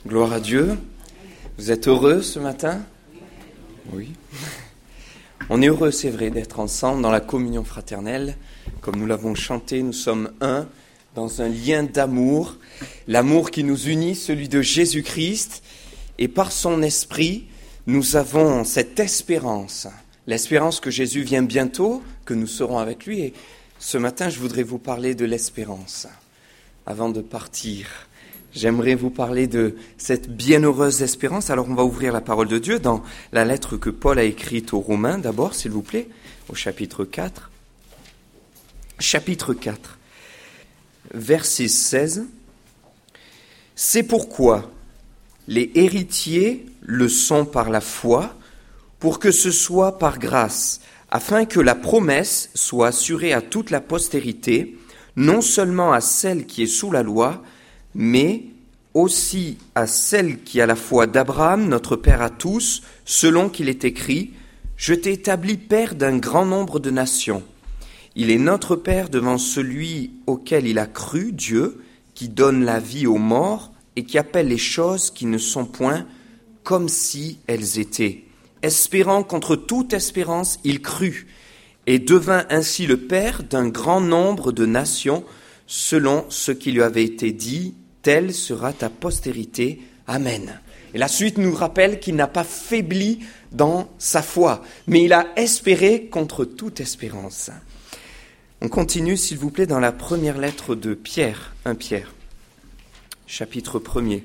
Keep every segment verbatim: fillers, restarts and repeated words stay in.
Gloire à Dieu. Vous êtes heureux ce matin ? Oui. On est heureux, c'est vrai, d'être ensemble dans la communion fraternelle. Comme nous l'avons chanté, nous sommes un dans un lien d'amour. L'amour qui nous unit, celui de Jésus-Christ. Et par son esprit, nous avons cette espérance. L'espérance que Jésus vient bientôt, que nous serons avec lui. Et ce matin, je voudrais vous parler de l'espérance. Avant de partir, j'aimerais vous parler de cette bienheureuse espérance. Alors on va ouvrir la parole de Dieu dans la lettre que Paul a écrite aux Romains, d'abord, s'il vous plaît, au chapitre quatre. Chapitre quatre, verset seize. « C'est pourquoi les héritiers le sont par la foi, pour que ce soit par grâce, afin que la promesse soit assurée à toute la postérité, non seulement à celle qui est sous la loi, mais aussi à celle qui a la foi d'Abraham, notre Père à tous, selon qu'il est écrit, « Je t'ai établi Père d'un grand nombre de nations. » Il est notre Père devant celui auquel il a cru, Dieu, qui donne la vie aux morts et qui appelle les choses qui ne sont point comme si elles étaient. Espérant contre toute espérance, il crut, et devint ainsi le Père d'un grand nombre de nations, selon ce qui lui avait été dit, telle sera ta postérité. Amen. Et la suite nous rappelle qu'il n'a pas faibli dans sa foi, mais il a espéré contre toute espérance. On continue, s'il vous plaît, dans la première lettre de Pierre, un Pierre, chapitre premier,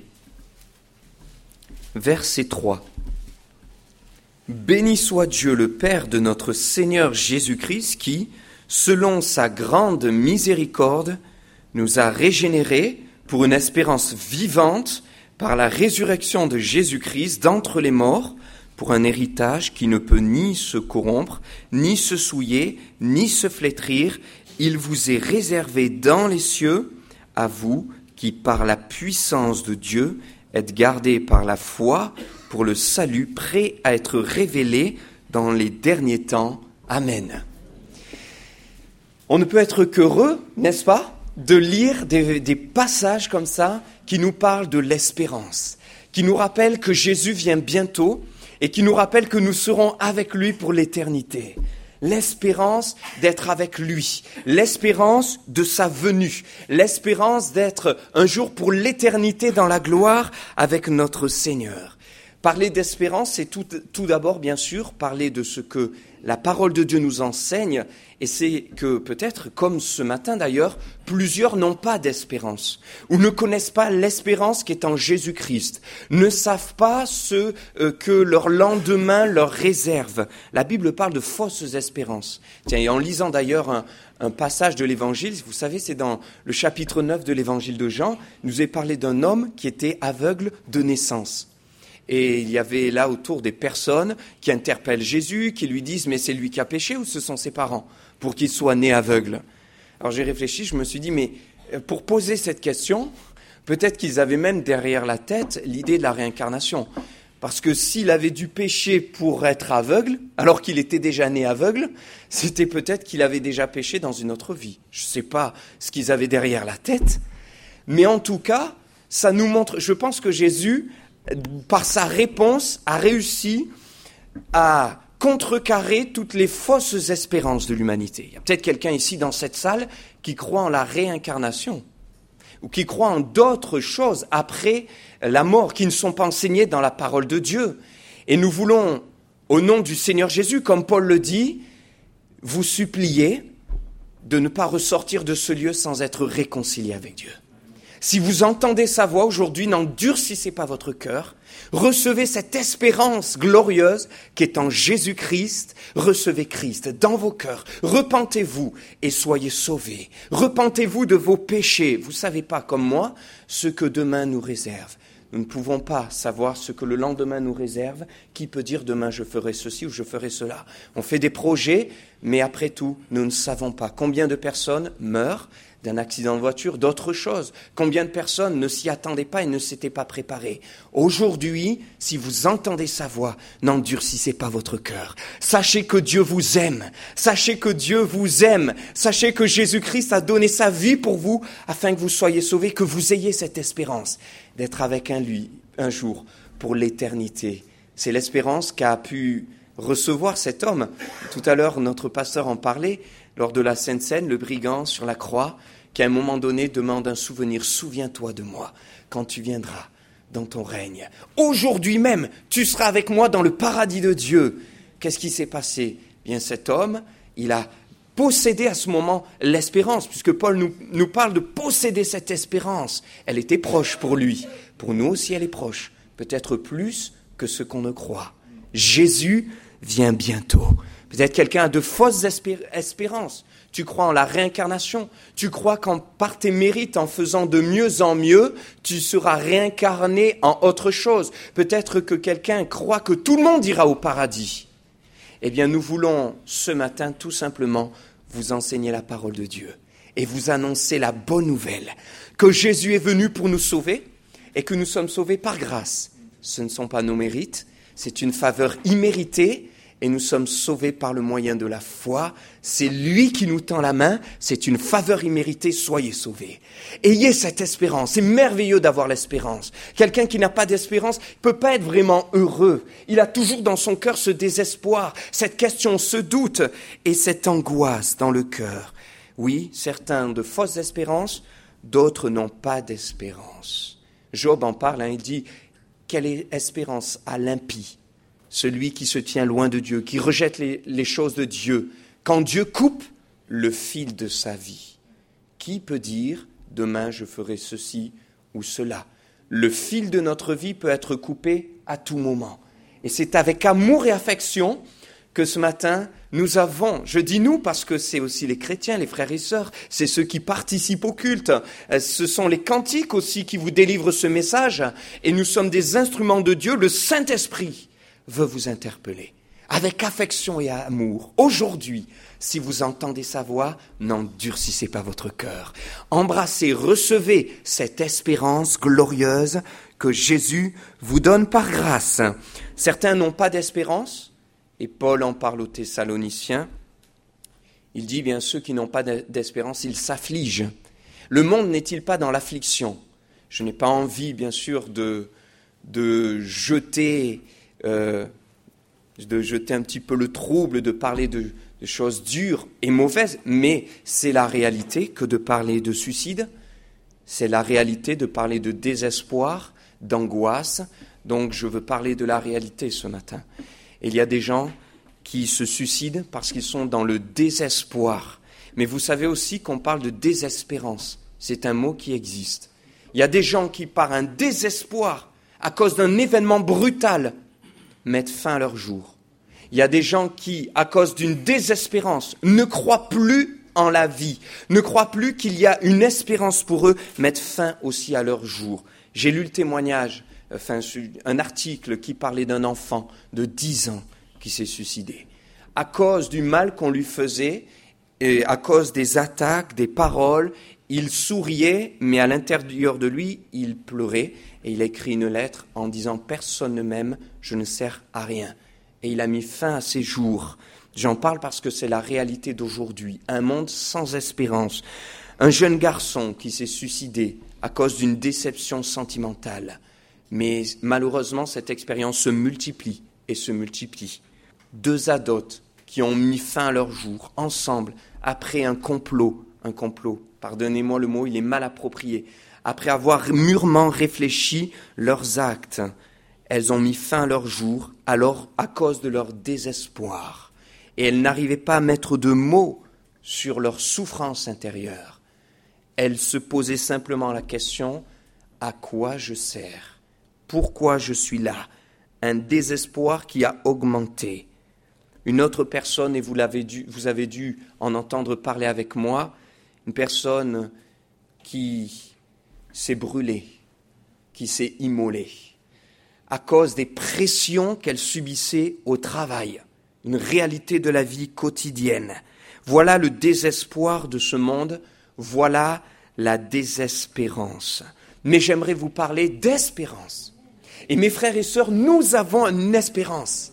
verset trois. Béni soit Dieu le Père de notre Seigneur Jésus-Christ qui, selon sa grande miséricorde, nous a régénérés pour une espérance vivante par la résurrection de Jésus-Christ d'entre les morts, pour un héritage qui ne peut ni se corrompre, ni se souiller, ni se flétrir. Il vous est réservé dans les cieux, à vous qui, par la puissance de Dieu, êtes gardés par la foi pour le salut prêt à être révélé dans les derniers temps. Amen. On ne peut être qu'heureux, n'est-ce pas, de lire des, des passages comme ça qui nous parlent de l'espérance, qui nous rappellent que Jésus vient bientôt et qui nous rappellent que nous serons avec lui pour l'éternité. L'espérance d'être avec lui, l'espérance de sa venue, l'espérance d'être un jour pour l'éternité dans la gloire avec notre Seigneur. Parler d'espérance, c'est tout, tout d'abord, bien sûr, parler de ce que la parole de Dieu nous enseigne, et c'est que peut-être, comme ce matin d'ailleurs, plusieurs n'ont pas d'espérance, ou ne connaissent pas l'espérance qui est en Jésus-Christ, ne savent pas ce euh, que leur lendemain leur réserve. La Bible parle de fausses espérances. Tiens, et en lisant d'ailleurs un, un passage de l'Évangile, vous savez, c'est dans le chapitre neuf de l'Évangile de Jean, il nous est parlé d'un homme qui était aveugle de naissance. Et il y avait là autour des personnes qui interpellent Jésus, qui lui disent « Mais c'est lui qui a péché ou ce sont ses parents pour qu'il soit né aveugle ?» Alors j'ai réfléchi, je me suis dit « Mais pour poser cette question, peut-être qu'ils avaient même derrière la tête l'idée de la réincarnation. Parce que s'il avait dû pécher pour être aveugle, alors qu'il était déjà né aveugle, c'était peut-être qu'il avait déjà péché dans une autre vie. Je ne sais pas ce qu'ils avaient derrière la tête, mais en tout cas, ça nous montre, je pense que Jésus, par sa réponse, a réussi à contrecarrer toutes les fausses espérances de l'humanité. Il y a peut-être quelqu'un ici dans cette salle qui croit en la réincarnation ou qui croit en d'autres choses après la mort qui ne sont pas enseignées dans la parole de Dieu. Et nous voulons, au nom du Seigneur Jésus, comme Paul le dit, vous supplier de ne pas ressortir de ce lieu sans être réconcilié avec Dieu. Si vous entendez sa voix aujourd'hui, n'endurcissez pas votre cœur. Recevez cette espérance glorieuse qui est en Jésus-Christ. Recevez Christ dans vos cœurs. Repentez-vous et soyez sauvés. Repentez-vous de vos péchés. Vous ne savez pas, comme moi, ce que demain nous réserve. Nous ne pouvons pas savoir ce que le lendemain nous réserve. Qui peut dire demain je ferai ceci ou je ferai cela? On fait des projets, mais après tout, nous ne savons pas combien de personnes meurent d'un accident de voiture, d'autres choses. Combien de personnes ne s'y attendaient pas et ne s'étaient pas préparées. Aujourd'hui, si vous entendez sa voix, n'endurcissez pas votre cœur. Sachez que Dieu vous aime. Sachez que Dieu vous aime. Sachez que Jésus-Christ a donné sa vie pour vous afin que vous soyez sauvés, que vous ayez cette espérance d'être avec un lui, un jour, pour l'éternité. C'est l'espérance qu'a pu recevoir cet homme. Tout à l'heure, notre pasteur en parlait, lors de la Sainte Seine, le brigand sur la croix, qui à un moment donné demande un souvenir. Souviens-toi de moi quand tu viendras dans ton règne. Aujourd'hui même, tu seras avec moi dans le paradis de Dieu. Qu'est-ce qui s'est passé ? Bien, cet homme, il a possédé à ce moment l'espérance, puisque Paul nous, nous parle de posséder cette espérance. Elle était proche pour lui. Pour nous aussi, elle est proche. Peut-être plus que ce qu'on ne croit. Jésus vient bientôt. Peut-être quelqu'un a de fausses espér- espérances. Tu crois en la réincarnation. Tu crois qu'en par tes mérites, en faisant de mieux en mieux, tu seras réincarné en autre chose. Peut-être que quelqu'un croit que tout le monde ira au paradis. Eh bien, nous voulons ce matin tout simplement vous enseigner la parole de Dieu et vous annoncer la bonne nouvelle, que Jésus est venu pour nous sauver et que nous sommes sauvés par grâce. Ce ne sont pas nos mérites, c'est une faveur imméritée et nous sommes sauvés par le moyen de la foi. C'est lui qui nous tend la main, c'est une faveur imméritée, soyez sauvés. Ayez cette espérance, c'est merveilleux d'avoir l'espérance. Quelqu'un qui n'a pas d'espérance ne peut pas être vraiment heureux. Il a toujours dans son cœur ce désespoir, cette question, ce doute et cette angoisse dans le cœur. Oui, certains ont de fausses espérances, d'autres n'ont pas d'espérance. Job en parle, hein, il dit « Quelle espérance a l'impie ?» Celui qui se tient loin de Dieu, qui rejette les, les choses de Dieu, quand Dieu coupe le fil de sa vie. Qui peut dire « demain je ferai ceci ou cela » ? Le fil de notre vie peut être coupé à tout moment. Et c'est avec amour et affection que ce matin, nous avons, je dis nous parce que c'est aussi les chrétiens, les frères et sœurs, c'est ceux qui participent au culte, ce sont les cantiques aussi qui vous délivrent ce message, et nous sommes des instruments de Dieu, le Saint-Esprit veut vous interpeller avec affection et amour. Aujourd'hui, si vous entendez sa voix, n'endurcissez pas votre cœur. Embrassez, recevez cette espérance glorieuse que Jésus vous donne par grâce. Certains n'ont pas d'espérance, et Paul en parle aux Thessaloniciens. Il dit bien ceux qui n'ont pas d'espérance, ils s'affligent. Le monde n'est-il pas dans l'affliction ? Je n'ai pas envie, bien sûr, de, de jeter... Euh, de jeter un petit peu le trouble, de parler de, de choses dures et mauvaises, mais c'est la réalité que de parler de suicide, c'est la réalité de parler de désespoir, d'angoisse, donc je veux parler de la réalité ce matin. Et il y a des gens qui se suicident parce qu'ils sont dans le désespoir, mais vous savez aussi qu'on parle de désespérance, c'est un mot qui existe. Il y a des gens qui, par un désespoir, à cause d'un événement brutal, mettent fin à leur jour. Il y a des gens qui, à cause d'une désespérance, ne croient plus en la vie, ne croient plus qu'il y a une espérance pour eux, mettent fin aussi à leur jour. J'ai lu le témoignage, enfin, un article qui parlait d'un enfant de dix ans qui s'est suicidé. À cause du mal qu'on lui faisait, et à cause des attaques, des paroles, il souriait, mais à l'intérieur de lui, il pleurait. Et il a écrit une lettre en disant « Personne ne m'aime, je ne sers à rien ». Et il a mis fin à ses jours. J'en parle parce que c'est la réalité d'aujourd'hui. Un monde sans espérance. Un jeune garçon qui s'est suicidé à cause d'une déception sentimentale. Mais malheureusement, cette expérience se multiplie et se multiplie. Deux adotes qui ont mis fin à leur jour, ensemble, après un complot. Un complot, pardonnez-moi le mot, il est mal approprié. Après avoir mûrement réfléchi leurs actes, elles ont mis fin à leur jour, alors à cause de leur désespoir. Et elles n'arrivaient pas à mettre de mots sur leur souffrance intérieure. Elles se posaient simplement la question « À quoi je sers ? Pourquoi je suis là ?» Un désespoir qui a augmenté. Une autre personne, et vous, l'avez dû, vous avez dû en entendre parler avec moi, une personne qui... s'est brûlée, qui s'est immolée, à cause des pressions qu'elle subissait au travail, une réalité de la vie quotidienne. Voilà le désespoir de ce monde, voilà la désespérance. Mais j'aimerais vous parler d'espérance. Et mes frères et sœurs, nous avons une espérance.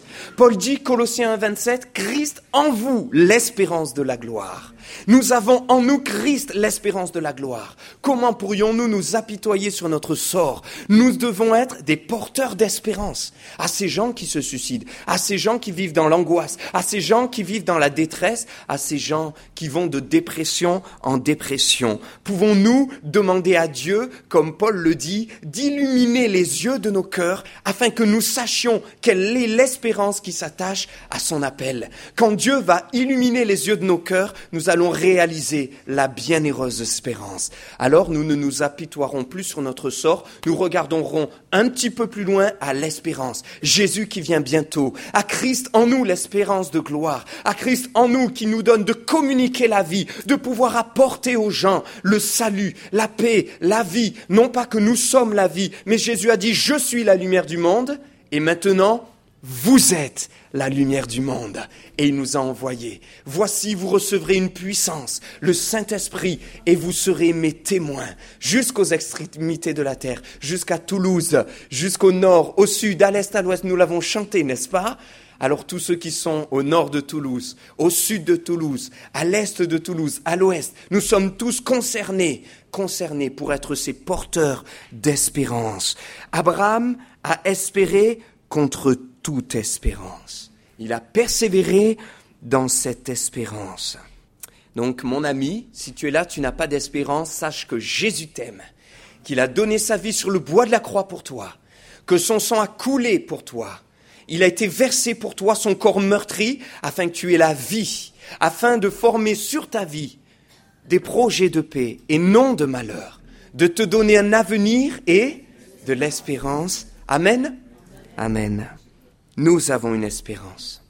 Paul dit, Colossiens un, vingt-sept, Christ en vous, l'espérance de la gloire. Nous avons en nous Christ, l'espérance de la gloire. Comment pourrions-nous nous apitoyer sur notre sort? Nous devons être des porteurs d'espérance à ces gens qui se suicident, à ces gens qui vivent dans l'angoisse, à ces gens qui vivent dans la détresse, à ces gens qui vont de dépression en dépression. Pouvons-nous demander à Dieu, comme Paul le dit, d'illuminer les yeux de nos cœurs afin que nous sachions quelle est l'espérance qui s'attache à son appel. Quand Dieu va illuminer les yeux de nos cœurs, nous allons réaliser la bienheureuse espérance. Alors nous ne nous apitoierons plus sur notre sort, nous regarderons un petit peu plus loin à l'espérance. Jésus qui vient bientôt, à Christ en nous l'espérance de gloire, à Christ en nous qui nous donne de communiquer la vie, de pouvoir apporter aux gens le salut, la paix, la vie. Non pas que nous sommes la vie, mais Jésus a dit « Je suis la lumière du monde » et maintenant vous êtes la lumière du monde. Et il nous a envoyés. Voici, vous recevrez une puissance, le Saint-Esprit, et vous serez mes témoins jusqu'aux extrémités de la terre, jusqu'à Toulouse, jusqu'au nord, au sud, à l'est, à l'ouest. Nous l'avons chanté, n'est-ce pas? Alors tous ceux qui sont au nord de Toulouse, au sud de Toulouse, à l'est de Toulouse, à l'ouest, nous sommes tous concernés, concernés pour être ces porteurs d'espérance. Abraham a espéré contre toute espérance. Il a persévéré dans cette espérance. Donc, mon ami, si tu es là, tu n'as pas d'espérance, sache que Jésus t'aime, qu'il a donné sa vie sur le bois de la croix pour toi, que son sang a coulé pour toi. Il a été versé pour toi, son corps meurtri, afin que tu aies la vie, afin de former sur ta vie des projets de paix et non de malheur, de te donner un avenir et de l'espérance. Amen. Amen. Nous avons une espérance.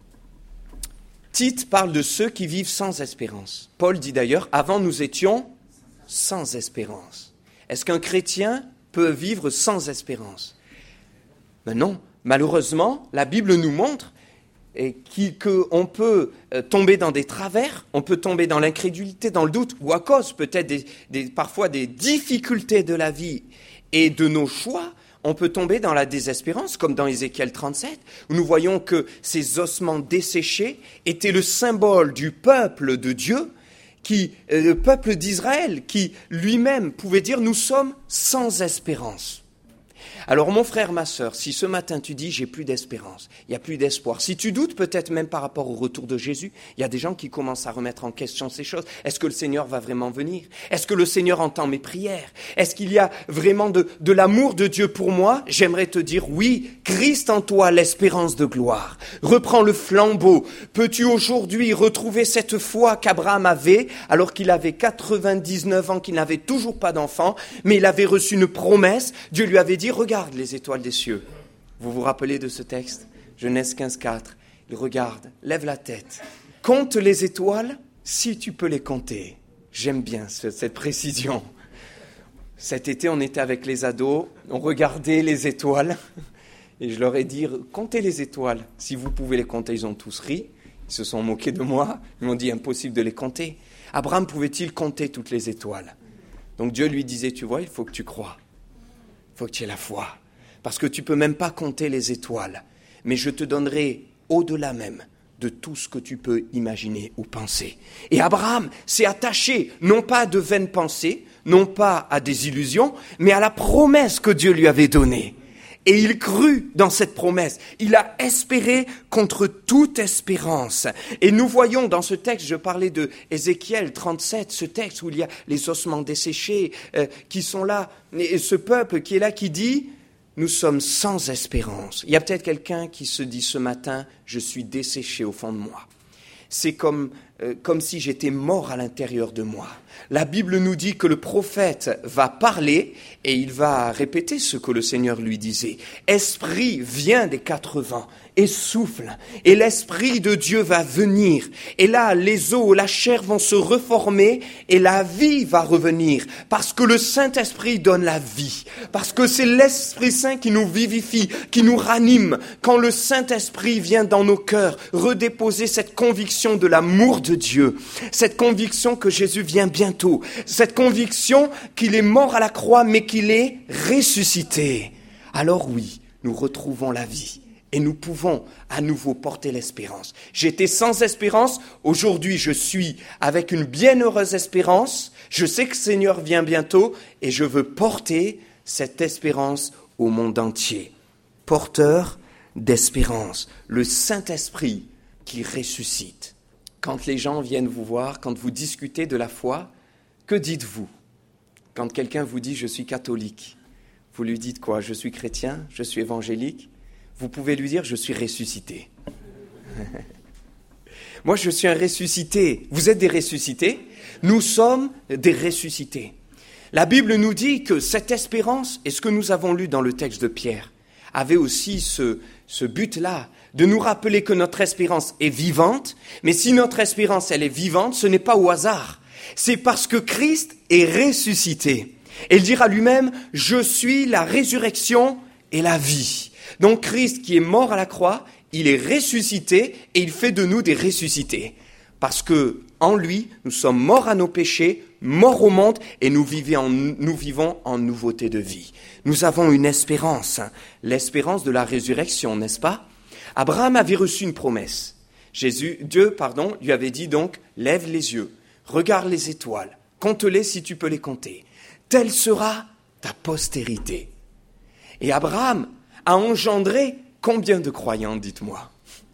Tite parle de ceux qui vivent sans espérance. Paul dit d'ailleurs, avant nous étions sans espérance. Est-ce qu'un chrétien peut vivre sans espérance? Ben non. Malheureusement, la Bible nous montre qu'on peut tomber dans des travers, on peut tomber dans l'incrédulité, dans le doute, ou à cause peut-être des, des, parfois des difficultés de la vie et de nos choix, on peut tomber dans la désespérance, comme dans Ézéchiel trente-sept, où nous voyons que ces ossements desséchés étaient le symbole du peuple de Dieu, qui, euh, le peuple d'Israël, qui lui-même pouvait dire « nous sommes sans espérance ». Alors mon frère, ma sœur, si ce matin tu dis « j'ai plus d'espérance », il n'y a plus d'espoir, si tu doutes peut-être même par rapport au retour de Jésus, il y a des gens qui commencent à remettre en question ces choses. Est-ce que le Seigneur va vraiment venir? Est-ce que le Seigneur entend mes prières? Est-ce qu'il y a vraiment de, de l'amour de Dieu pour moi? J'aimerais te dire oui, Christ en toi, l'espérance de gloire. Reprends le flambeau. Peux-tu aujourd'hui retrouver cette foi qu'Abraham avait alors qu'il avait quatre-vingt-dix-neuf ans, qu'il n'avait toujours pas d'enfant, mais il avait reçu une promesse. Dieu lui avait dit, regarde les étoiles des cieux. Vous vous rappelez de ce texte? Genèse quinze, quatre. Il regarde, lève la tête. Compte les étoiles si tu peux les compter. J'aime bien ce, cette précision. Cet été, on était avec les ados, on regardait les étoiles et je leur ai dit, comptez les étoiles. Si vous pouvez les compter, ils ont tous ri. Ils se sont moqués de moi. Ils m'ont dit, impossible de les compter. Abraham pouvait-il compter toutes les étoiles? Donc Dieu lui disait, tu vois, il faut que tu crois. Il faut que tu aies la foi, parce que tu ne peux même pas compter les étoiles, mais je te donnerai au-delà même de tout ce que tu peux imaginer ou penser. Et Abraham s'est attaché, non pas à de vaines pensées, non pas à des illusions, mais à la promesse que Dieu lui avait donnée. Et il crut dans cette promesse. Il a espéré contre toute espérance. Et nous voyons dans ce texte, je parlais de Ézéchiel trente-sept, ce texte où il y a les ossements desséchés euh, qui sont là, et ce peuple qui est là qui dit, nous sommes sans espérance. Il y a peut-être quelqu'un qui se dit ce matin, je suis desséché au fond de moi. C'est comme, euh, comme si j'étais mort à l'intérieur de moi. La Bible nous dit que le prophète va parler et il va répéter ce que le Seigneur lui disait. Esprit vient des quatre vents et souffle, et l'Esprit de Dieu va venir. Et là, les os, la chair vont se reformer et la vie va revenir. Parce que le Saint-Esprit donne la vie. Parce que c'est l'Esprit Saint qui nous vivifie, qui nous ranime. Quand le Saint-Esprit vient dans nos cœurs, redéposer cette conviction de l'amour de Dieu, cette conviction que Jésus vient bientôt, cette conviction qu'il est mort à la croix, mais qu'il est ressuscité. Alors oui, nous retrouvons la vie. Et nous pouvons à nouveau porter l'espérance. J'étais sans espérance, aujourd'hui je suis avec une bienheureuse espérance. Je sais que le Seigneur vient bientôt et je veux porter cette espérance au monde entier. Porteur d'espérance, le Saint-Esprit qui ressuscite. Quand les gens viennent vous voir, quand vous discutez de la foi, que dites-vous? Quand quelqu'un vous dit « je suis catholique », vous lui dites quoi? « Je suis chrétien, je suis évangélique ». Vous pouvez lui dire « je suis ressuscité ». Moi, je suis un ressuscité. Vous êtes des ressuscités? Nous sommes des ressuscités. La Bible nous dit que cette espérance, et ce que nous avons lu dans le texte de Pierre, avait aussi ce, ce but-là, de nous rappeler que notre espérance est vivante, mais si notre espérance, elle est vivante, ce n'est pas au hasard. C'est parce que Christ est ressuscité. Et il dira lui-même « je suis la résurrection et la vie ». Donc Christ qui est mort à la croix, il est ressuscité et il fait de nous des ressuscités. Parce que en lui, nous sommes morts à nos péchés, morts au monde et nous vivons, nous vivons en nouveauté de vie. Nous avons une espérance, hein, l'espérance de la résurrection, n'est-ce pas? Abraham avait reçu une promesse. Jésus, Dieu, pardon, lui avait dit donc, lève les yeux, regarde les étoiles, compte-les si tu peux les compter. Telle sera ta postérité. Et Abraham a engendré combien de croyants, dites-moi?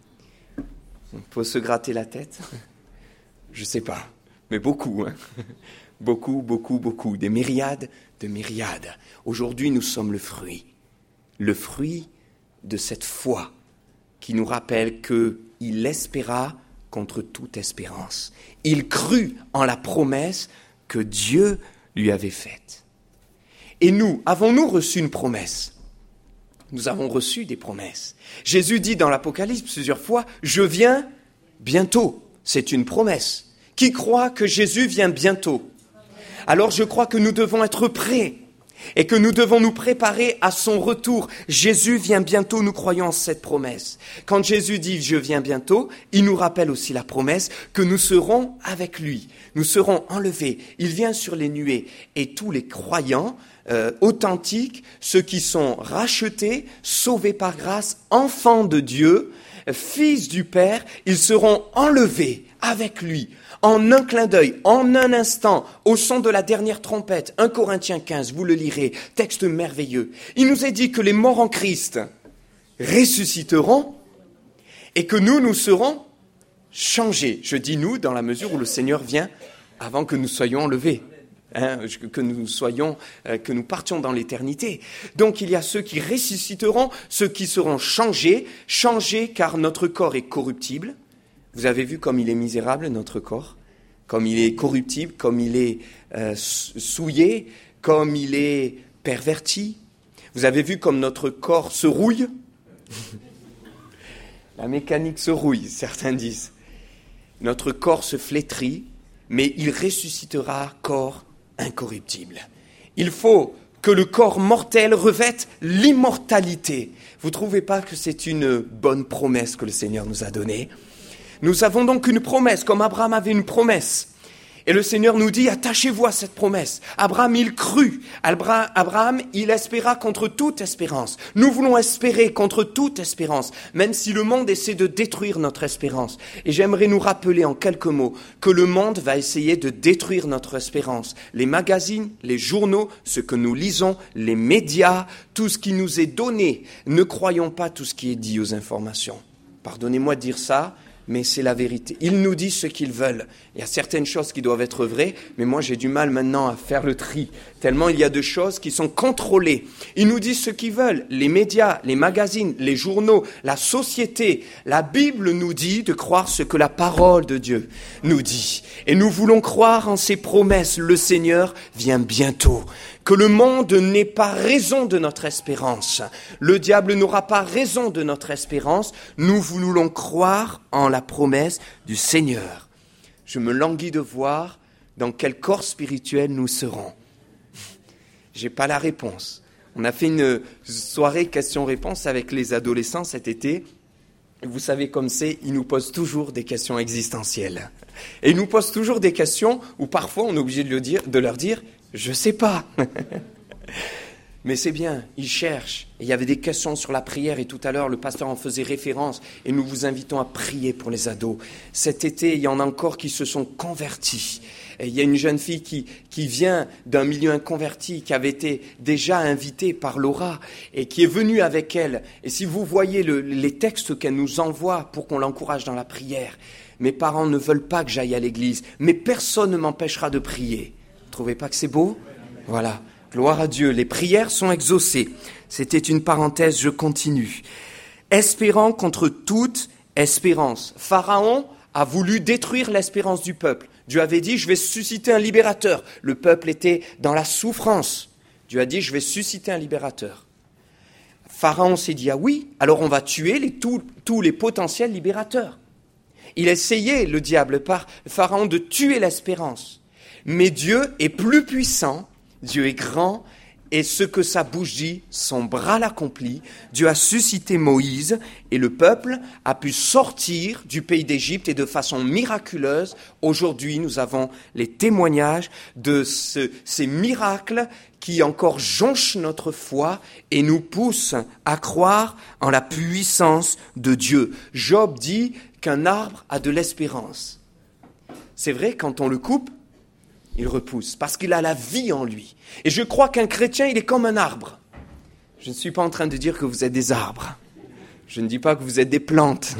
On peut se gratter la tête? Je ne sais pas, mais beaucoup, hein? Beaucoup, beaucoup, beaucoup, des myriades de myriades. Aujourd'hui, nous sommes le fruit, le fruit de cette foi qui nous rappelle qu'il espéra contre toute espérance. Il crut en la promesse que Dieu lui avait faite. Et nous, avons-nous reçu une promesse? Nous avons reçu des promesses. Jésus dit dans l'Apocalypse plusieurs fois, « Je viens bientôt ». C'est une promesse. Qui croit que Jésus vient bientôt? Alors je crois que nous devons être prêts et que nous devons nous préparer à son retour. Jésus vient bientôt, nous croyons en cette promesse. Quand Jésus dit « Je viens bientôt », il nous rappelle aussi la promesse que nous serons avec lui. Nous serons enlevés. Il vient sur les nuées et tous les croyants Euh, authentiques, ceux qui sont rachetés, sauvés par grâce, enfants de Dieu, fils du Père, ils seront enlevés avec lui, en un clin d'œil, en un instant, au son de la dernière trompette. un Corinthiens quinze, vous le lirez, texte merveilleux. Il nous est dit que les morts en Christ ressusciteront et que nous, nous serons changés. Je dis nous dans la mesure où le Seigneur vient avant que nous soyons enlevés. Hein, que nous soyons, euh, que nous partions dans l'éternité. Donc il y a ceux qui ressusciteront, ceux qui seront changés, changés car notre corps est corruptible. Vous avez vu comme il est misérable, notre corps, comme il est corruptible, comme il est euh, souillé, comme il est perverti. Vous avez vu comme notre corps se rouille. La mécanique se rouille, certains disent. Notre corps se flétrit, mais il ressuscitera corps incorruptible. Il faut que le corps mortel revête l'immortalité. Vous ne trouvez pas que c'est une bonne promesse que le Seigneur nous a donnée? Nous avons donc une promesse, comme Abraham avait une promesse. Et le Seigneur nous dit, attachez-vous à cette promesse. Abraham, il crut. Abraham, il espéra contre toute espérance. Nous voulons espérer contre toute espérance, même si le monde essaie de détruire notre espérance. Et j'aimerais nous rappeler en quelques mots que le monde va essayer de détruire notre espérance. Les magazines, les journaux, ce que nous lisons, les médias, tout ce qui nous est donné. Ne croyons pas tout ce qui est dit aux informations. Pardonnez-moi de dire ça, mais c'est la vérité. Ils nous disent ce qu'ils veulent. Il y a certaines choses qui doivent être vraies, mais moi j'ai du mal maintenant à faire le tri, tellement il y a de choses qui sont contrôlées. Ils nous disent ce qu'ils veulent. Les médias, les magazines, les journaux, la société. La Bible nous dit de croire ce que la parole de Dieu nous dit. Et nous voulons croire en ses promesses. Le Seigneur vient bientôt. Que le monde n'ait pas raison de notre espérance. Le diable n'aura pas raison de notre espérance. Nous voulons croire en la promesse du Seigneur. Je me languis de voir dans quel corps spirituel nous serons. J'ai pas la réponse. On a fait une soirée questions-réponses avec les adolescents cet été. Vous savez comme c'est, ils nous posent toujours des questions existentielles. Et ils nous posent toujours des questions où parfois on est obligé de, le dire, de leur dire « je sais pas ». Mais c'est bien, il cherche. Et il y avait des questions sur la prière et tout à l'heure, le pasteur en faisait référence. Et nous vous invitons à prier pour les ados. Cet été, il y en a encore qui se sont convertis. Et il y a une jeune fille qui, qui vient d'un milieu inconverti, qui avait été déjà invitée par Laura et qui est venue avec elle. Et si vous voyez le, les textes qu'elle nous envoie pour qu'on l'encourage dans la prière, mes parents ne veulent pas que j'aille à l'église, mais personne ne m'empêchera de prier. Vous ne trouvez pas que c'est beau ? Voilà. Gloire à Dieu, les prières sont exaucées. C'était une parenthèse, je continue. Espérant contre toute espérance. Pharaon a voulu détruire l'espérance du peuple. Dieu avait dit, je vais susciter un libérateur. Le peuple était dans la souffrance. Dieu a dit, je vais susciter un libérateur. Pharaon s'est dit, ah oui, alors on va tuer les, tous, tous les potentiels libérateurs. Il essayait, le diable, par Pharaon, de tuer l'espérance. Mais Dieu est plus puissant. Dieu est grand, et ce que sa bouche dit, son bras l'accomplit. Dieu a suscité Moïse, et le peuple a pu sortir du pays d'Égypte, et de façon miraculeuse, aujourd'hui, nous avons les témoignages de ce, ces miracles qui encore jonchent notre foi et nous poussent à croire en la puissance de Dieu. Job dit qu'un arbre a de l'espérance. C'est vrai, quand on le coupe, il repousse, parce qu'il a la vie en lui. Et je crois qu'un chrétien, il est comme un arbre. Je ne suis pas en train de dire que vous êtes des arbres. Je ne dis pas que vous êtes des plantes.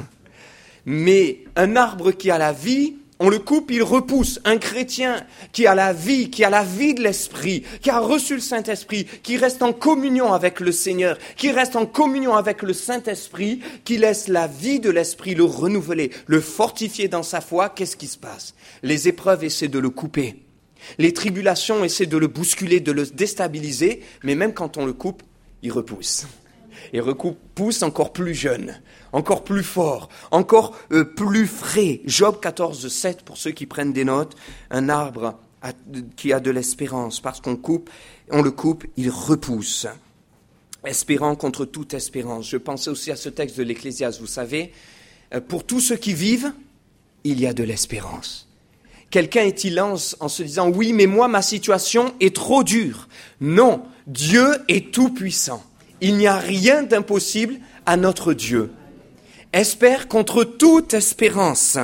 Mais un arbre qui a la vie, on le coupe, il repousse. Un chrétien qui a la vie, qui a la vie de l'Esprit, qui a reçu le Saint-Esprit, qui reste en communion avec le Seigneur, qui reste en communion avec le Saint-Esprit, qui laisse la vie de l'Esprit le renouveler, le fortifier dans sa foi, qu'est-ce qui se passe ? Les épreuves essaient de le couper. Les tribulations essaient de le bousculer, de le déstabiliser, mais même quand on le coupe, il repousse. Et repousse encore plus jeune, encore plus fort, encore euh, plus frais. Job quatorze, sept, pour ceux qui prennent des notes, un arbre a, qui a de l'espérance, parce qu'on coupe, on le coupe, il repousse. Espérant contre toute espérance. Je pensais aussi à ce texte de l'Ecclésiaste, vous savez, euh, pour tous ceux qui vivent, il y a de l'espérance. Quelqu'un est-il lance en se disant « Oui, mais moi, ma situation est trop dure. » Non, Dieu est tout-puissant. Il n'y a rien d'impossible à notre Dieu. Espère contre toute espérance.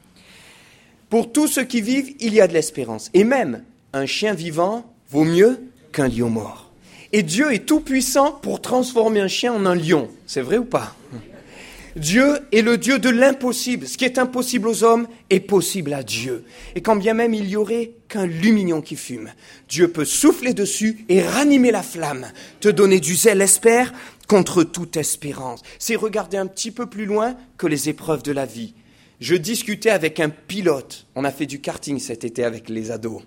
Pour tous ceux qui vivent, il y a de l'espérance. Et même, un chien vivant vaut mieux qu'un lion mort. Et Dieu est tout-puissant pour transformer un chien en un lion. C'est vrai ou pas ? Dieu est le Dieu de l'impossible. Ce qui est impossible aux hommes est possible à Dieu. Et quand bien même il y aurait qu'un lumignon qui fume, Dieu peut souffler dessus et ranimer la flamme, te donner du zèle, espère, contre toute espérance. C'est regarder un petit peu plus loin que les épreuves de la vie. Je discutais avec un pilote. On a fait du karting cet été avec les ados.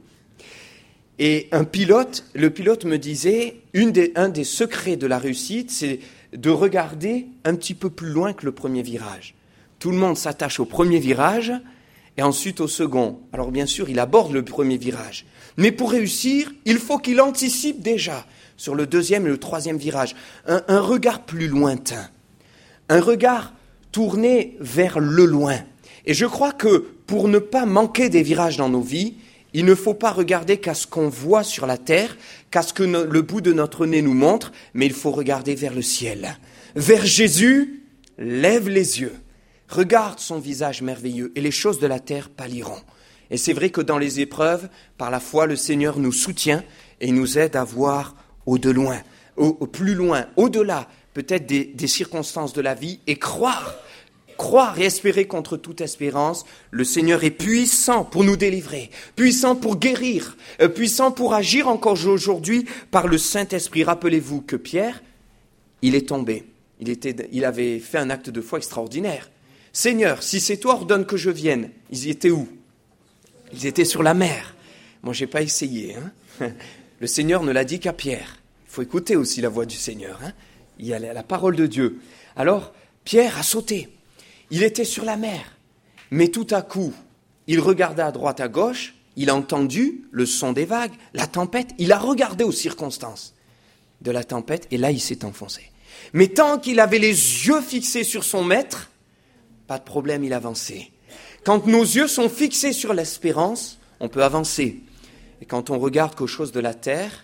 Et un pilote, le pilote me disait, une des, un des secrets de la réussite, c'est de regarder un petit peu plus loin que le premier virage. Tout le monde s'attache au premier virage et ensuite au second. Alors bien sûr, il aborde le premier virage. Mais pour réussir, il faut qu'il anticipe déjà sur le deuxième et le troisième virage. Un, un regard plus lointain. Un regard tourné vers le loin. Et je crois que pour ne pas manquer des virages dans nos vies, il ne faut pas regarder qu'à ce qu'on voit sur la terre, qu'à ce que no- le bout de notre nez nous montre, mais il faut regarder vers le ciel. Vers Jésus, lève les yeux, regarde son visage merveilleux et les choses de la terre pâliront. Et c'est vrai que dans les épreuves, par la foi, le Seigneur nous soutient et nous aide à voir au-de loin, au, au plus loin, au-delà peut-être des, des circonstances de la vie et croire. Croire et espérer contre toute espérance, le Seigneur est puissant pour nous délivrer, puissant pour guérir, euh, puissant pour agir encore aujourd'hui par le Saint-Esprit. Rappelez-vous que Pierre, il est tombé. Il, était, il avait fait un acte de foi extraordinaire. Seigneur, si c'est toi, ordonne que je vienne. Ils étaient où ? Ils étaient sur la mer. Moi, je n'ai pas essayé. Hein. Le Seigneur ne l'a dit qu'à Pierre. Il faut écouter aussi la voix du Seigneur. Hein. Il y a la, la parole de Dieu. Alors, Pierre a sauté. Il était sur la mer, mais tout à coup, il regardait à droite, à gauche, il a entendu le son des vagues, la tempête, il a regardé aux circonstances de la tempête, et là, il s'est enfoncé. Mais tant qu'il avait les yeux fixés sur son maître, pas de problème, il avançait. Quand nos yeux sont fixés sur l'espérance, on peut avancer. Et quand on regarde qu'aux choses de la terre,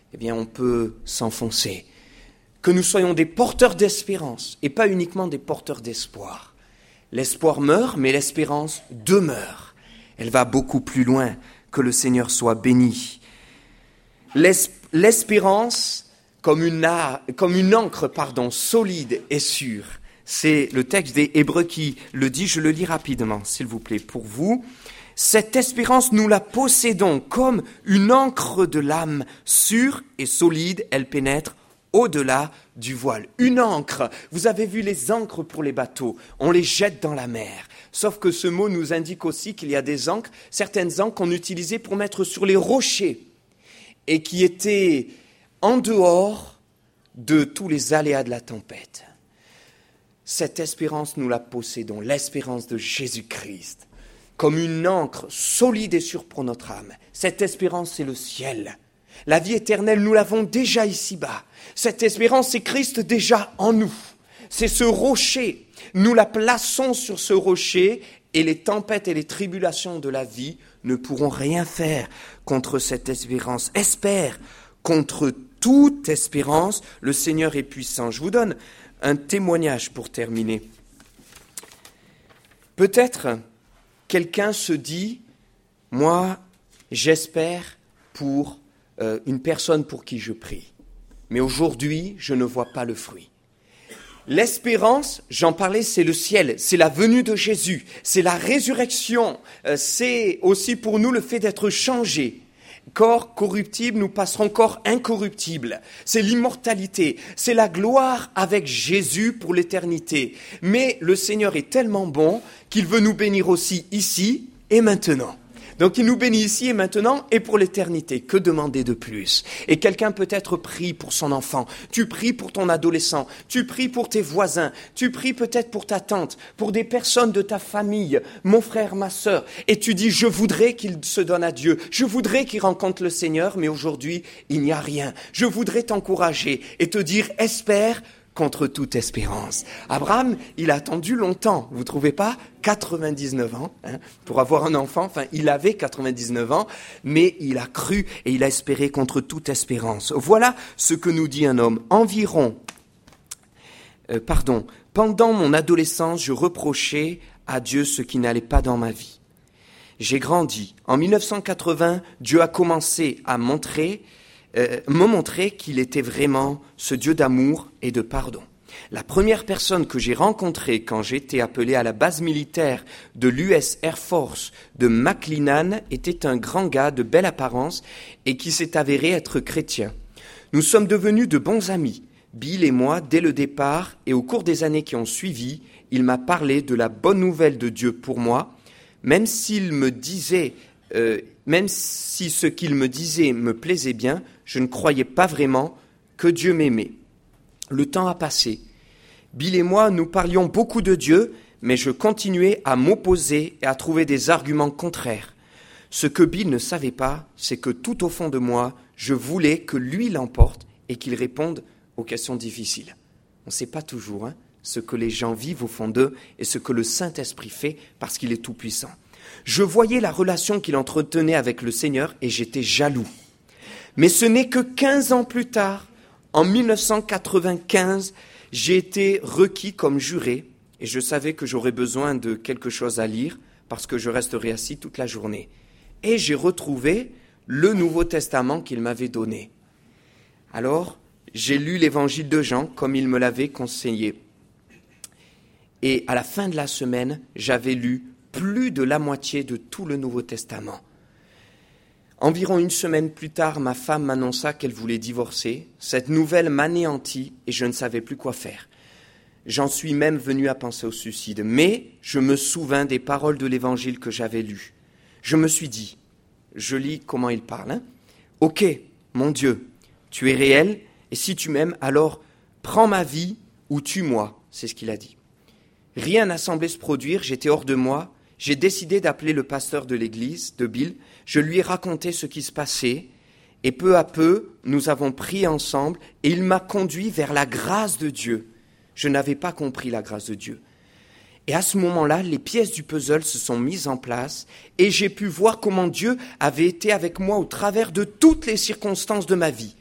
eh bien on peut s'enfoncer. Que nous soyons des porteurs d'espérance et pas uniquement des porteurs d'espoir. L'espoir meurt, mais l'espérance demeure. Elle va beaucoup plus loin. Que le Seigneur soit béni. L'es- l'espérance, comme une, a- comme une encre pardon, solide et sûre. C'est le texte des Hébreux qui le dit. Je le lis rapidement, s'il vous plaît, pour vous. Cette espérance, nous la possédons comme une encre de l'âme sûre et solide. Elle pénètre au-delà du voile. Une ancre. Vous avez vu les ancres pour les bateaux. On les jette dans la mer. Sauf que ce mot nous indique aussi qu'il y a des ancres, certaines ancres qu'on utilisait pour mettre sur les rochers et qui étaient en dehors de tous les aléas de la tempête. Cette espérance, nous la possédons, l'espérance de Jésus-Christ, comme une ancre solide et sûre pour notre âme. Cette espérance, c'est le ciel. La vie éternelle, nous l'avons déjà ici-bas. Cette espérance, c'est Christ déjà en nous. C'est ce rocher. Nous la plaçons sur ce rocher et les tempêtes et les tribulations de la vie ne pourront rien faire contre cette espérance. Espère, contre toute espérance, le Seigneur est puissant. Je vous donne un témoignage pour terminer. Peut-être quelqu'un se dit, moi, j'espère pour euh, une personne pour qui je prie. Mais aujourd'hui, je ne vois pas le fruit. L'espérance, j'en parlais, c'est le ciel, c'est la venue de Jésus, c'est la résurrection, euh, c'est aussi pour nous le fait d'être changés. Corps corruptible, nous passerons corps incorruptible. C'est l'immortalité, c'est la gloire avec Jésus pour l'éternité. Mais le Seigneur est tellement bon qu'il veut nous bénir aussi ici et maintenant. Donc il nous bénit ici et maintenant et pour l'éternité. Que demander de plus? Et quelqu'un peut-être prie pour son enfant, tu pries pour ton adolescent, tu pries pour tes voisins, tu pries peut-être pour ta tante, pour des personnes de ta famille, mon frère, ma sœur, et tu dis je voudrais qu'il se donne à Dieu, je voudrais qu'il rencontre le Seigneur, mais aujourd'hui il n'y a rien. Je voudrais t'encourager et te dire espère contre toute espérance. Abraham, il a attendu longtemps, vous trouvez pas? quatre-vingt-dix-neuf ans, hein, pour avoir un enfant. Enfin, il avait quatre-vingt-dix-neuf ans, mais il a cru et il a espéré contre toute espérance. Voilà ce que nous dit un homme. Environ, euh, pardon, pendant mon adolescence, je reprochais à Dieu ce qui n'allait pas dans ma vie. J'ai grandi. En mille neuf cent quatre-vingts, Dieu a commencé à montrer Euh, me montrer qu'il était vraiment ce Dieu d'amour et de pardon. La première personne que j'ai rencontrée quand j'étais appelé à la base militaire de l'U S Air Force de McLennan était un grand gars de belle apparence et qui s'est avéré être chrétien. Nous sommes devenus de bons amis, Bill et moi, dès le départ, et au cours des années qui ont suivi, il m'a parlé de la bonne nouvelle de Dieu pour moi, même s'il me disait... Euh, même si ce qu'il me disait me plaisait bien, je ne croyais pas vraiment que Dieu m'aimait. Le temps a passé. Bill et moi, nous parlions beaucoup de Dieu, mais je continuais à m'opposer et à trouver des arguments contraires. Ce que Bill ne savait pas, c'est que tout au fond de moi, je voulais que lui l'emporte et qu'il réponde aux questions difficiles. On ne sait pas toujours hein, ce que les gens vivent au fond d'eux et ce que le Saint-Esprit fait parce qu'il est tout-puissant. Je voyais la relation qu'il entretenait avec le Seigneur et j'étais jaloux. Mais ce n'est que quinze ans plus tard, en mille neuf cent quatre-vingt-quinze, j'ai été requis comme juré et je savais que j'aurais besoin de quelque chose à lire parce que je resterais assis toute la journée. Et j'ai retrouvé le Nouveau Testament qu'il m'avait donné. Alors, j'ai lu l'Évangile de Jean comme il me l'avait conseillé. Et à la fin de la semaine, j'avais lu plus de la moitié de tout le Nouveau Testament. Environ une semaine plus tard, ma femme m'annonça qu'elle voulait divorcer. Cette nouvelle m'anéantit et je ne savais plus quoi faire. J'en suis même venu à penser au suicide. Mais je me souvins des paroles de l'Évangile que j'avais lues. Je me suis dit, je lis comment il parle. Hein ? Ok, mon Dieu, tu es réel et si tu m'aimes, alors prends ma vie ou tue-moi. C'est ce qu'il a dit. Rien n'a semblé se produire, j'étais hors de moi. J'ai décidé d'appeler le pasteur de l'église, de Bill. Je lui ai raconté ce qui se passait et peu à peu, nous avons prié ensemble et il m'a conduit vers la grâce de Dieu. Je n'avais pas compris la grâce de Dieu. Et à ce moment-là, les pièces du puzzle se sont mises en place et j'ai pu voir comment Dieu avait été avec moi au travers de toutes les circonstances de ma vie.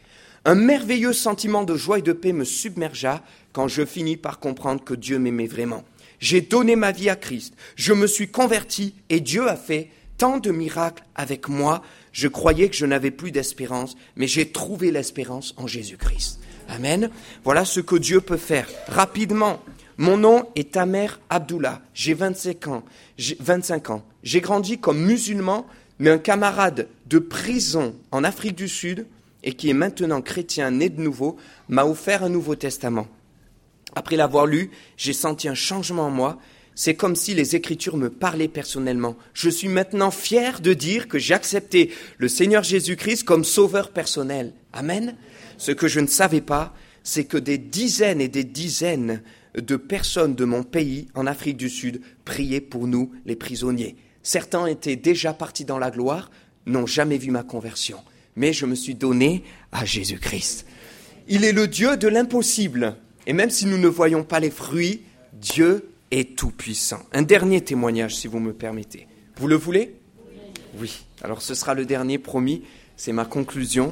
Un merveilleux sentiment de joie et de paix me submergea quand je finis par comprendre que Dieu m'aimait vraiment. J'ai donné ma vie à Christ, je me suis converti et Dieu a fait tant de miracles avec moi. Je croyais que je n'avais plus d'espérance, mais j'ai trouvé l'espérance en Jésus-Christ. Amen. Voilà ce que Dieu peut faire. Rapidement, mon nom est Tamer Abdullah, j'ai vingt-cinq ans. J'ai vingt-cinq ans. J'ai grandi comme musulman, mais un camarade de prison en Afrique du Sud, et qui est maintenant chrétien, né de nouveau, m'a offert un Nouveau Testament. Après l'avoir lu, j'ai senti un changement en moi. C'est comme si les Écritures me parlaient personnellement. Je suis maintenant fier de dire que j'ai accepté le Seigneur Jésus-Christ comme sauveur personnel. Amen. Ce que je ne savais pas, c'est que des dizaines et des dizaines de personnes de mon pays, en Afrique du Sud, priaient pour nous, les prisonniers. Certains étaient déjà partis dans la gloire, n'ont jamais vu ma conversion. Mais je me suis donné à Jésus-Christ. Il est le Dieu de l'impossible. Et même si nous ne voyons pas les fruits, Dieu est tout-puissant. Un dernier témoignage, si vous me permettez. Vous le voulez ? Oui. Alors ce sera le dernier, promis. C'est ma conclusion.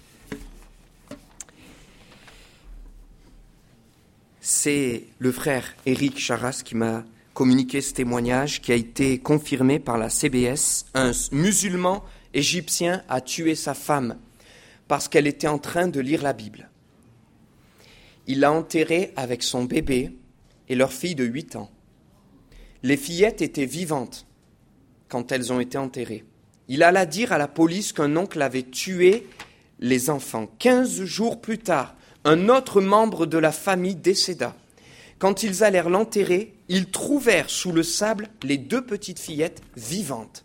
C'est le frère Éric Charras qui m'a communiqué ce témoignage, qui a été confirmé par la C B S. Un musulman égyptien a tué sa femme parce qu'elle était en train de lire la Bible. Il l'a enterrée avec son bébé et leur fille de huit ans. Les fillettes étaient vivantes quand elles ont été enterrées. Il alla dire à la police qu'un oncle avait tué les enfants. Quinze jours plus tard, un autre membre de la famille décéda. Quand ils allèrent l'enterrer, ils trouvèrent sous le sable les deux petites fillettes vivantes.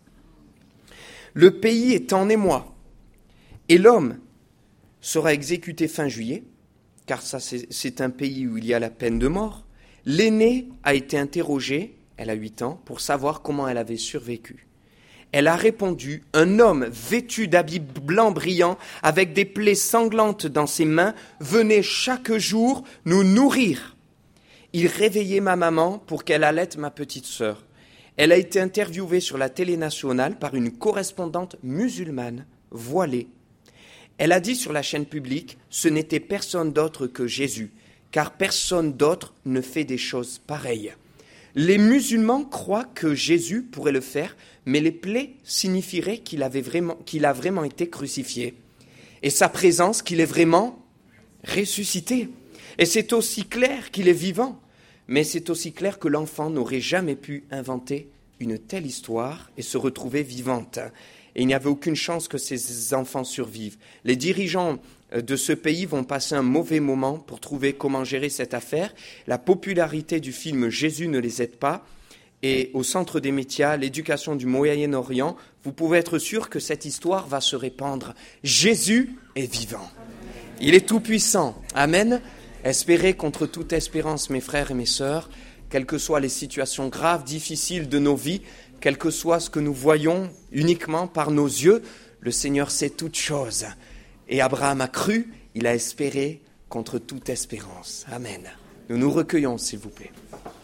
Le pays est en émoi et l'homme sera exécuté fin juillet, car ça c'est, c'est un pays où il y a la peine de mort. L'aînée a été interrogée, elle a huit ans, pour savoir comment elle avait survécu. Elle a répondu, un homme vêtu d'habits blancs brillants, avec des plaies sanglantes dans ses mains, venait chaque jour nous nourrir. Il réveillait ma maman pour qu'elle allaite ma petite sœur. Elle a été interviewée sur la télé nationale par une correspondante musulmane, voilée. Elle a dit sur la chaîne publique, ce n'était personne d'autre que Jésus, car personne d'autre ne fait des choses pareilles. Les musulmans croient que Jésus pourrait le faire, mais les plaies signifieraient qu'il avait vraiment, qu'il a vraiment été crucifié. Et sa présence, qu'il est vraiment ressuscité. Et c'est aussi clair qu'il est vivant. Mais c'est aussi clair que l'enfant n'aurait jamais pu inventer une telle histoire et se retrouver vivante. Et il n'y avait aucune chance que ces enfants survivent. Les dirigeants de ce pays vont passer un mauvais moment pour trouver comment gérer cette affaire. La popularité du film Jésus ne les aide pas. Et au centre des médias, l'éducation du Moyen-Orient, vous pouvez être sûr que cette histoire va se répandre. Jésus est vivant. Il est tout-puissant. Amen. Espérez contre toute espérance, mes frères et mes sœurs, quelles que soient les situations graves, difficiles de nos vies, quel que soit ce que nous voyons uniquement par nos yeux, le Seigneur sait toutes choses. Et Abraham a cru, il a espéré contre toute espérance. Amen. Nous nous recueillons, s'il vous plaît.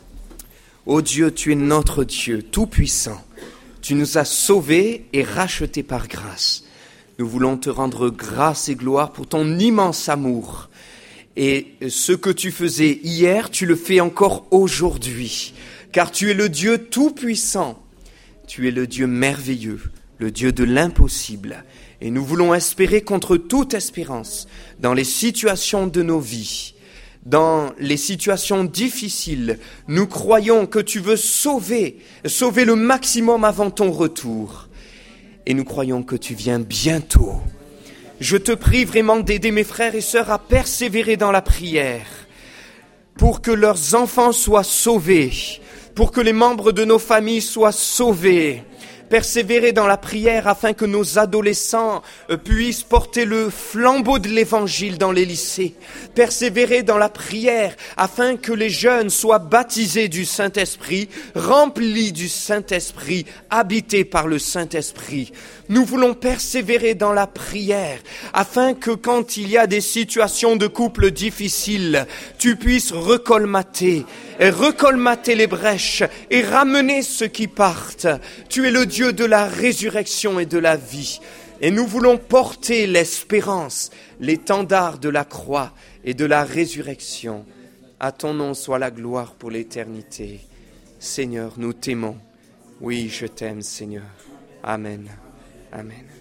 Ô Dieu, tu es notre Dieu, tout-puissant. Tu nous as sauvés et rachetés par grâce. Nous voulons te rendre grâce et gloire pour ton immense amour. Et ce que tu faisais hier, tu le fais encore aujourd'hui. Car tu es le Dieu tout-puissant. Tu es le Dieu merveilleux, le Dieu de l'impossible. Et nous voulons espérer contre toute espérance dans les situations de nos vies. Dans les situations difficiles, nous croyons que tu veux sauver, sauver le maximum avant ton retour. Et nous croyons que tu viens bientôt. Je te prie vraiment d'aider mes frères et sœurs à persévérer dans la prière pour que leurs enfants soient sauvés, pour que les membres de nos familles soient sauvés. Persévérer dans la prière afin que nos adolescents puissent porter le flambeau de l'Évangile dans les lycées. Persévérer dans la prière afin que les jeunes soient baptisés du Saint-Esprit, remplis du Saint-Esprit, habités par le Saint-Esprit. Nous voulons persévérer dans la prière afin que quand il y a des situations de couple difficiles, tu puisses recolmater, et recolmater les brèches et ramener ceux qui partent. Tu es le Dieu de la résurrection et de la vie. Et nous voulons porter l'espérance, l'étendard de la croix et de la résurrection. À ton nom soit la gloire pour l'éternité. Seigneur, nous t'aimons. Oui, je t'aime, Seigneur. Amen. Amen.